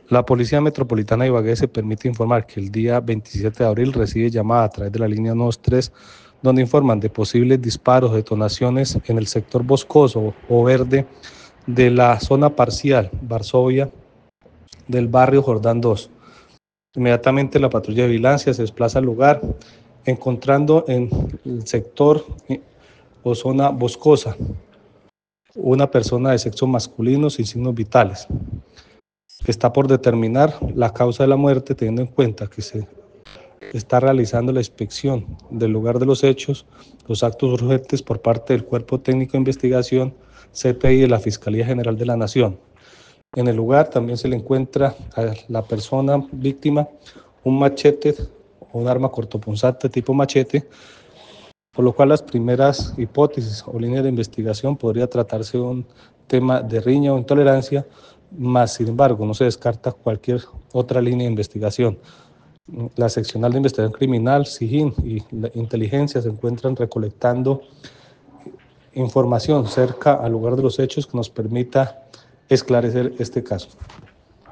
La Policía Metropolitana de Ibagué se permite informar que el día 27 de abril recibe llamada a través de la línea 93, donde informan de posibles disparos, detonaciones en el sector boscoso o verde de la zona parcial Varsovia del barrio Jordán 2. Inmediatamente la patrulla de vigilancia se desplaza al lugar, encontrando en el sector o zona boscosa una persona de sexo masculino sin signos vitales. Está por determinar la causa de la muerte, teniendo en cuenta que se está realizando la inspección del lugar de los hechos, los actos urgentes por parte del Cuerpo Técnico de Investigación, CTI de la Fiscalía General de la Nación. En el lugar también se le encuentra a la persona víctima un machete o un arma cortopunzante tipo machete, por lo cual las primeras hipótesis o líneas de investigación podría tratarse de un tema de riña o intolerancia, más sin embargo no se descarta cualquier otra línea de investigación. La seccional de investigación criminal, SIGIN y la inteligencia se encuentran recolectando información cerca al lugar de los hechos que nos permita esclarecer este caso.